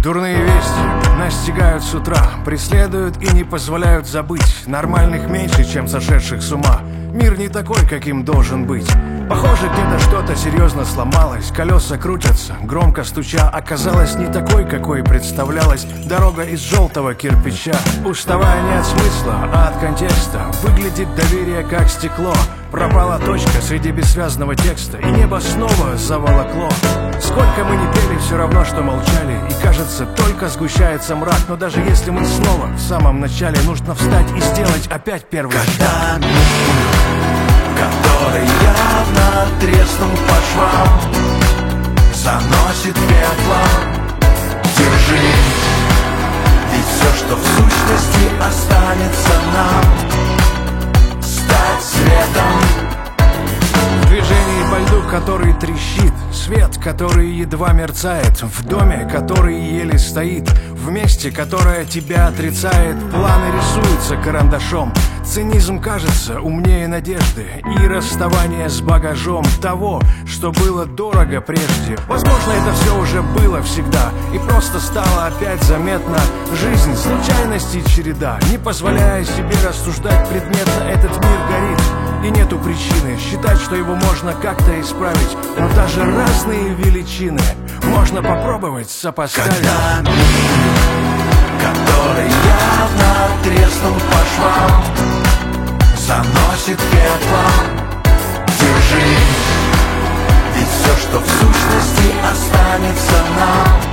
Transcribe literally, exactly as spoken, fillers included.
Дурные вести настигают с утра, преследуют и не позволяют забыть. Нормальных меньше, чем сошедших с ума. Мир не такой, каким должен быть. Похоже, где-то что-то серьезно сломалось. Колеса крутятся, громко стуча. Оказалось не такой, какой представлялась. Дорога из желтого кирпича. Уставая не от смысла, а от контекста. Выглядит доверие как стекло. Пропала точка среди бессвязного текста, и небо снова заволокло. Сколько мы не пели, все равно, что молчали. И кажется, только сгущается мрак. Но даже если мы снова в самом начале, нужно встать и сделать опять первый шаг. Когда мир, который явно треснул по швам, заносит пеплом, держи. Ведь все, что в сущности останется нам, стать светом. В движении по льду, который трещит, свет, который едва мерцает, в доме, который еле стоит, в месте, которое тебя отрицает. Планы рисуются карандашом. Цинизм кажется умнее надежды и расставание с багажом того, что было дорого прежде. Возможно, это все уже было всегда, и просто стало опять заметно. Жизнь, случайности и череда, не позволяя себе рассуждать предметно. Этот мир горит, и нету причины считать, что его можно как-то исправить. Но даже разные величины можно попробовать сопоставить. Когда мир, который явно треснул по швам, заносит пеплом, держи. Ведь все, что в сущности останется нам,